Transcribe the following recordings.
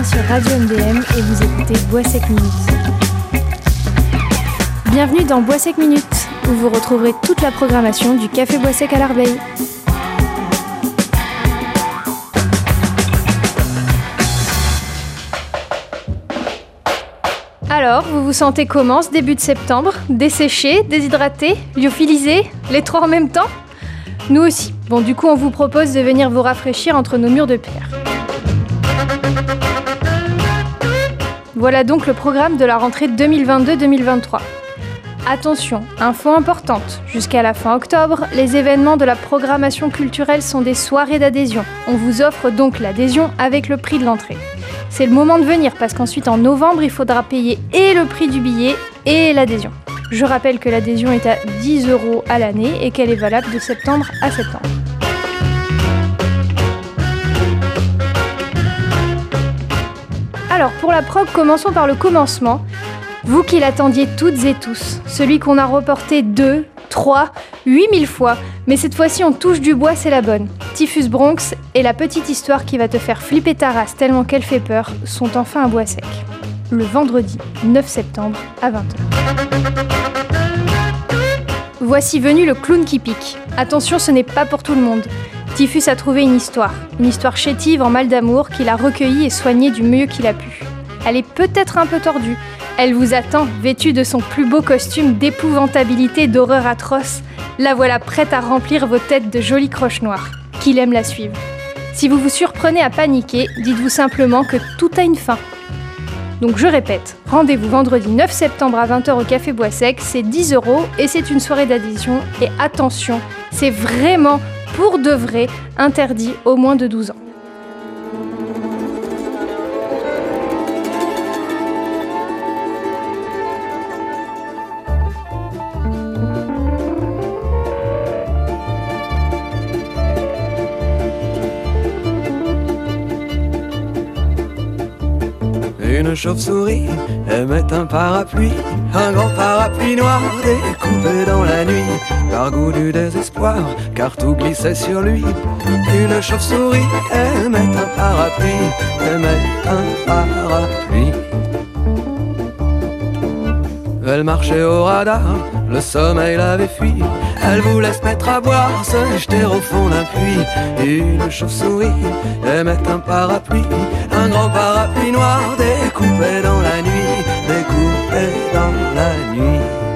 bien sur Radio MDM et vous écoutez Bois Sec Minute. Bienvenue dans Bois Sec Minute, où vous retrouverez toute la programmation du Café Bois Sec à l'Arbeille. Alors, vous vous sentez comment ce début de septembre ? Desséché, déshydraté, lyophilisé, les trois en même temps ? Nous aussi. Bon, du coup, on vous propose de venir vous rafraîchir entre nos murs de pierre. Voilà donc le programme de la rentrée 2022-2023. Attention, info importante, jusqu'à la fin octobre, les événements de la programmation culturelle sont des soirées d'adhésion. On vous offre donc l'adhésion avec le prix de l'entrée. C'est le moment de venir parce qu'ensuite en novembre, il faudra payer et le prix du billet et l'adhésion. Je rappelle que l'adhésion est à 10 € à l'année et qu'elle est valable de septembre à septembre. Alors pour la prog, commençons par le commencement. Vous qui l'attendiez toutes et tous, celui qu'on a reporté 2, 3, 8000 fois, mais cette fois-ci on touche du bois, c'est la bonne. Typhus Bronx et la petite histoire qui va te faire flipper ta race tellement qu'elle fait peur sont enfin à Bois Sec. Le vendredi 9 septembre à 20h. Voici venu le clown qui pique. Attention, ce n'est pas pour tout le monde. Typhus a trouvé une histoire chétive en mal d'amour qu'il a recueillie et soignée du mieux qu'il a pu. Elle est peut-être un peu tordue. Elle vous attend, vêtue de son plus beau costume d'épouvantabilité d'horreur atroce. La voilà prête à remplir vos têtes de jolies croches noires. Qu'il aime la suivre. Si vous vous surprenez à paniquer, dites-vous simplement que tout a une fin. Donc je répète, rendez-vous vendredi 9 septembre à 20h au Café Bois Sec, c'est 10 € et c'est une soirée d'adhésion. Et attention, c'est vraiment, pour de vrai, interdit aux moins de 12 ans. Une chauve-souris aimait un parapluie, un grand parapluie noir découpé dans la nuit, par goût du désespoir, car tout glissait sur lui. Une chauve-souris aimait un parapluie, aimait un parapluie. Elle marchait au radar, le sommeil l'avait fui. Elle voulait se mettre à boire, se jeter au fond d'un puits. Une chauve-souris aimait un parapluie, un grand parapluie noir découpé dans la nuit, découpé dans la nuit.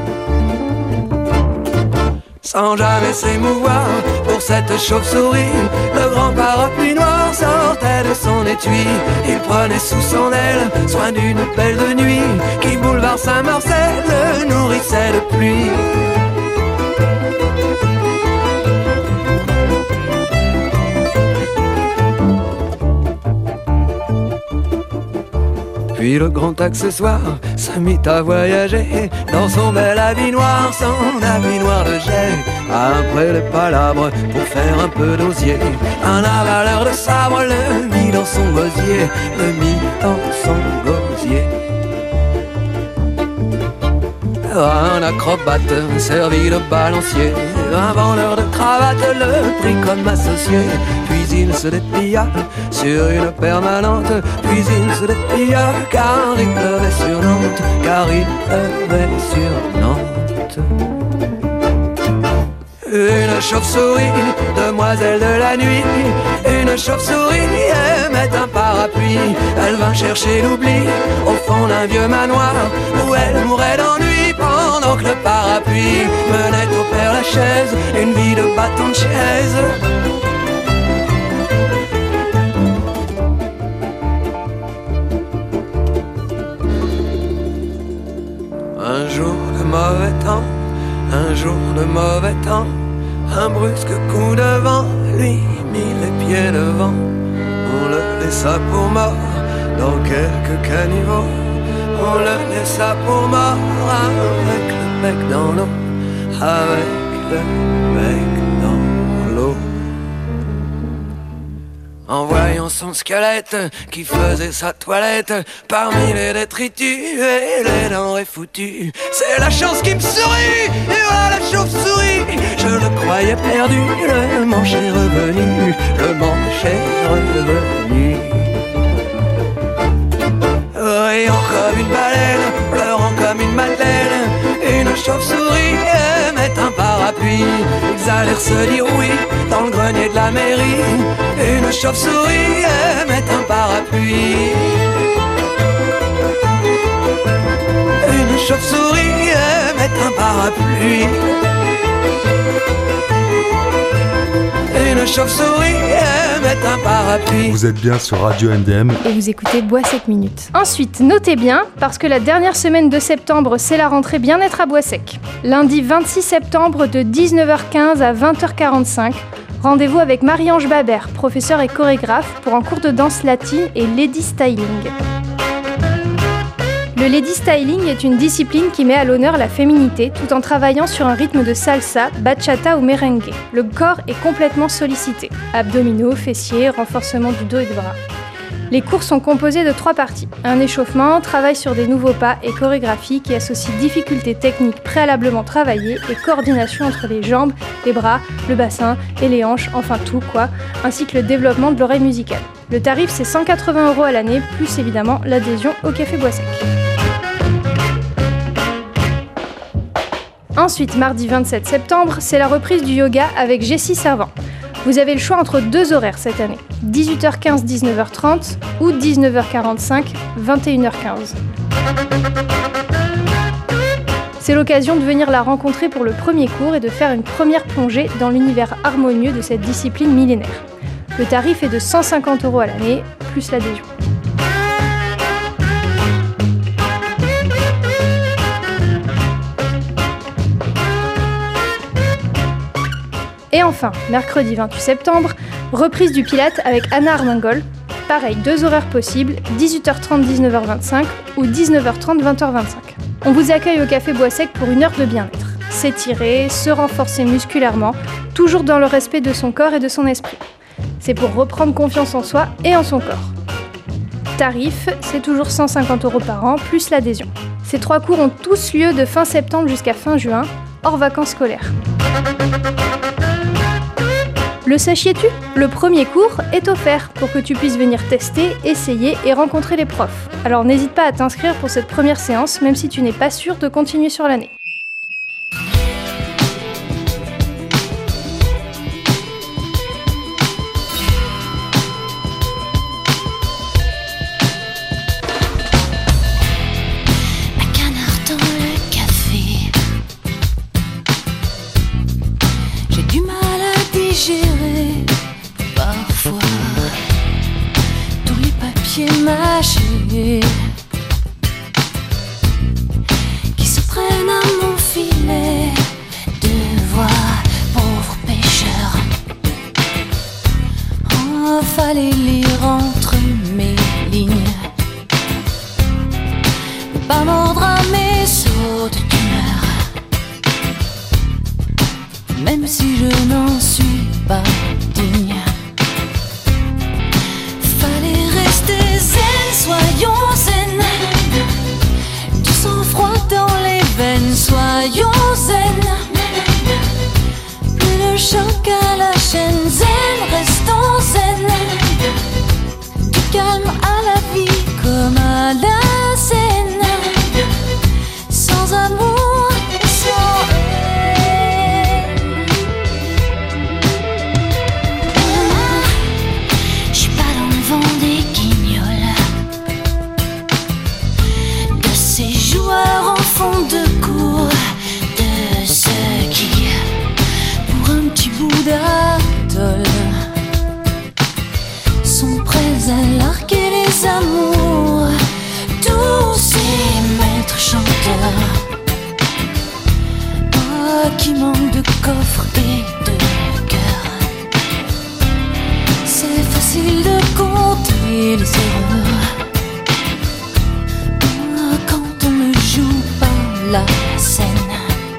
Sans jamais s'émouvoir pour cette chauve-souris, le grand parapluie noir sortait de son étui. Il prenait sous son aile soin d'une belle de nuit qui, boulevard Saint-Marcel, le nourrissait de pluie. Puis le grand accessoire se mit à voyager dans son bel habit noir, son habit noir de jet. Après les palabres pour faire un peu d'osier, un avaleur de sabre le mit dans son gosier, le mit dans son gosier. Un acrobate servi de balancier, un vendeur de cravates le prit comme associé. Puis il se déplia sur une permanente, puis il se déplia car il pleuvait sur Nantes, car il pleuvait sur Nantes. Une chauve-souris, demoiselle de la nuit, une chauve-souris aimait un parapluie. Elle vint chercher l'oubli au fond d'un vieux manoir où elle mourait d'ennui pendant que le parapluie menait au Père-Lachaise une vie de bâton de chaise. Un jour de mauvais temps, un jour de mauvais temps, un brusque coup de vent lui mit les pieds devant. On le laissa pour mort dans quelques caniveaux, on le laissa pour mort avec le bec dans l'eau, avec le bec dans l'eau. En voyant son squelette qui faisait sa toilette parmi les détritus et les denrées foutues, c'est la chance qui me sourit, et voilà la chauve-souris. Je le croyais perdu, le manche est revenu, le manche est revenu. riant comme une baleine, pleurant comme une madeleine. Une chauve-souris met un parapluie. Ils allèrent se dire oui dans le grenier de la mairie. Une chauve-souris met un parapluie. Une chauve-souris met un parapluie. Une chauve-souris met un parapluie. Vous êtes bien sur Radio MDM et vous écoutez Bois Sec Minutes. Ensuite, notez bien, parce que la dernière semaine de septembre, c'est la rentrée bien-être à Bois Sec. Lundi 26 septembre de 19h15 à 20h45, rendez-vous avec Marie-Ange Babert, professeure et chorégraphe, pour un cours de danse latine et lady styling. Le lady styling est une discipline qui met à l'honneur la féminité tout en travaillant sur un rythme de salsa, bachata ou merengue. Le corps est complètement sollicité. Abdominaux, fessiers, renforcement du dos et des bras. Les cours sont composés de 3 parties. Un échauffement, travail sur des nouveaux pas et chorégraphie qui associe difficultés techniques préalablement travaillées et coordination entre les jambes, les bras, le bassin et les hanches, enfin tout quoi, ainsi que le développement de l'oreille musicale. Le tarif c'est 180 € à l'année, plus évidemment l'adhésion au Café Bois Sec. Ensuite, mardi 27 septembre, c'est la reprise du yoga avec Jessie Servant. Vous avez le choix entre 2 horaires cette année, 18h15, 19h30 ou 19h45, 21h15. C'est l'occasion de venir la rencontrer pour le premier cours et de faire une première plongée dans l'univers harmonieux de cette discipline millénaire. Le tarif est de 150 € à l'année, plus l'adhésion. Et enfin, mercredi 28 septembre, reprise du Pilates avec Anna Armengol. Pareil, 2 horaires possibles, 18h30, 19h25 ou 19h30, 20h25. On vous accueille au Café Bois Sec pour 1 heure de bien-être. S'étirer, se renforcer musculairement, toujours dans le respect de son corps et de son esprit. C'est pour reprendre confiance en soi et en son corps. Tarif, c'est toujours 150 € par an, plus l'adhésion. Ces 3 cours ont tous lieu de fin septembre jusqu'à fin juin, hors vacances scolaires. Le sachiez-tu ? Le premier cours est offert pour que tu puisses venir tester, essayer et rencontrer les profs. Alors n'hésite pas à t'inscrire pour cette première séance, même si tu n'es pas sûr de continuer sur l'année. Parfois, tous les papiers mâchés qui se prennent à mon filet de voix, pauvre pêcheur. Oh, fallait lire entre mes lignes, ne pas mordre à mes sauts d'humeur, même si je n'en suis pas digne. Fallait rester zen, soyons zen. Du sang-froid dans les veines, soyons zen. Plus de choc à la chaîne, zen, restons zen. Du calme à la vie comme à la scène. Sans amour, sans en fond de cours, de ceux qui, pour un petit bout d'atoll, sont prêts à larguer les amours. Tous ces maîtres chanteurs, oh, qui manquent de coffre et de cœur. C'est facile de compter les erreurs la scène.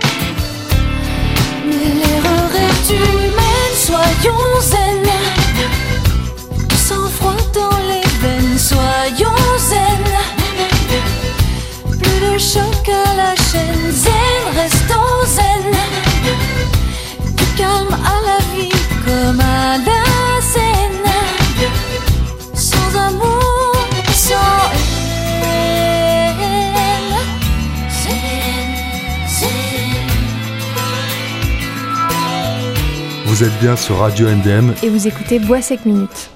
Mais l'erreur est humaine, soyons zen. Du sang-froid dans les veines, soyons zen. Plus de choc à la chaîne, zen, restons zen. Du calme à la vie comme à la scène. Sans amour, sans haine. Vous êtes bien sur Radio MDM et vous écoutez Bois Sec Minute.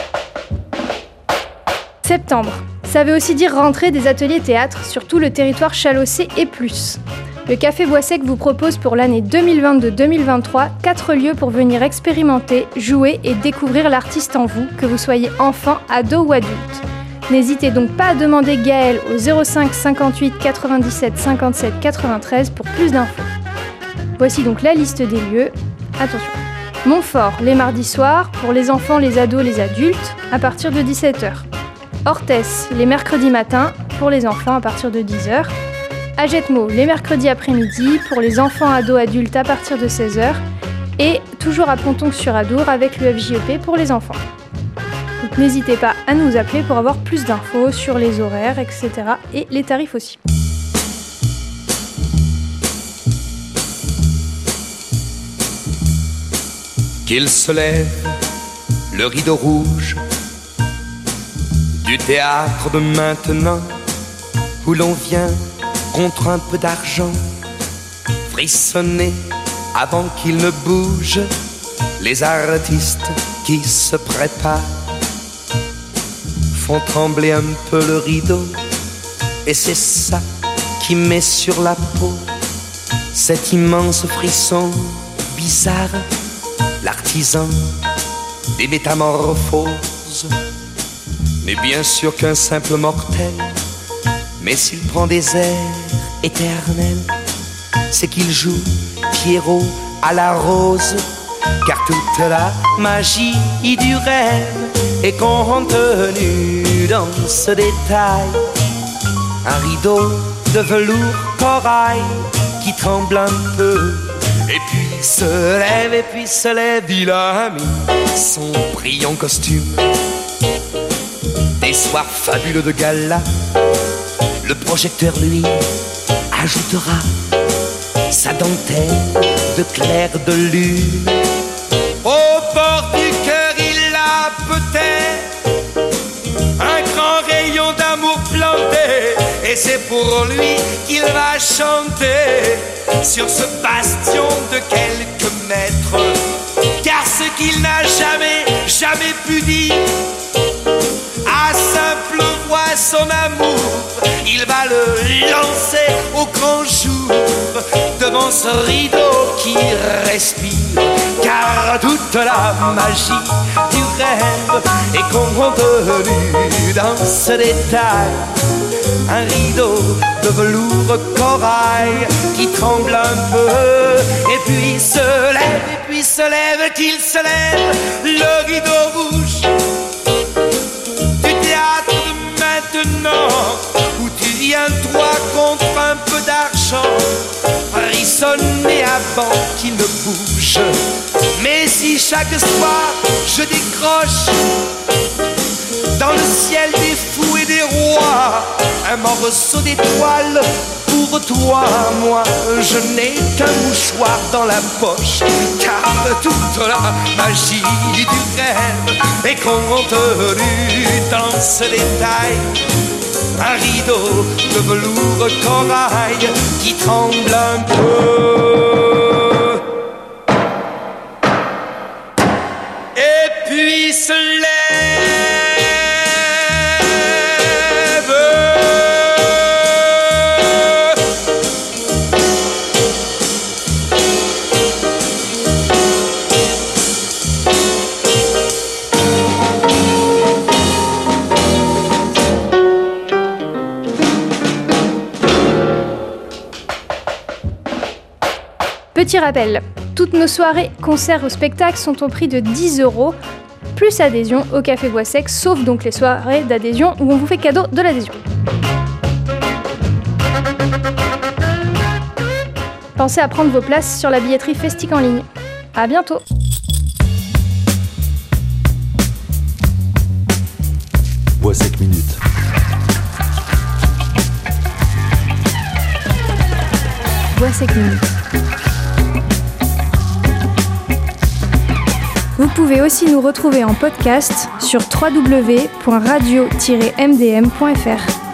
Septembre, ça veut aussi dire rentrée des ateliers théâtre sur tout le territoire chalossais et plus. Le Café Bois Sec vous propose pour l'année 2022-2023 4 lieux pour venir expérimenter, jouer et découvrir l'artiste en vous, que vous soyez enfant, ado ou adulte. N'hésitez donc pas à demander Gaël au 05 58 97 57 93 pour plus d'infos. Voici donc la liste des lieux. Attention. Montfort, les mardis soirs, pour les enfants, les ados, les adultes, à partir de 17h. Orthès, les mercredis matins, pour les enfants, à partir de 10h. Agetmo, les mercredis après-midi, pour les enfants, ados, adultes, à partir de 16h. Et toujours à Pontonc-sur-Adour, avec le FJEP pour les enfants. Donc n'hésitez pas à nous appeler pour avoir plus d'infos sur les horaires, etc. et les tarifs aussi. Qu'il se lève, le rideau rouge du théâtre de maintenant, où l'on vient contre un peu d'argent frissonner avant qu'il ne bouge. Les artistes qui se préparent font trembler un peu le rideau, et c'est ça qui met sur la peau cet immense frisson bizarre. L'artisan des métamorphoses n'est bien sûr qu'un simple mortel, mais s'il prend des airs éternels, c'est qu'il joue Pierrot à la rose, car toute la magie du rêve est contenue dans ce détail. Un rideau de velours corail qui tremble un peu, et puis se lève, il a mis son brillant costume. Des soirs fabuleux de gala, le projecteur lui ajoutera sa dentelle de clair de lune. Au bord du cœur, il a peut-être un grand rayon d'amour planté, et c'est pour lui qu'il va chanter sur ce bastion de quelques mètres. Car ce qu'il n'a jamais pu dire à simple voix son amour, il va le lancer au grand jour devant ce rideau qui respire. Car toute la magie du rêve est contenue dans ce détail. Un rideau de velours corail qui tremble un peu, et puis se lève, qu'il se lève, le rideau rouge du théâtre de maintenant, où tu viens toi contre un peu d'argent frissonner avant qu'il ne bouge. Mais si chaque soir je décroche dans le ciel des fous et des rois un morceau d'étoile pour toi, moi je n'ai qu'un mouchoir dans la poche, car toute la magie du rêve est contenue dans ce détail. Un rideau de velours corail qui tremble un peu, et puis se lève. Petit rappel, toutes nos soirées, concerts ou spectacles sont au prix de 10 €, plus adhésion au Café Bois Sec, sauf donc les soirées d'adhésion où on vous fait cadeau de l'adhésion. Pensez à prendre vos places sur la billetterie Festic en ligne. À bientôt. Bois Sec Minute. Bois Sec Minute. Vous pouvez aussi nous retrouver en podcast sur www.radio-mdm.fr.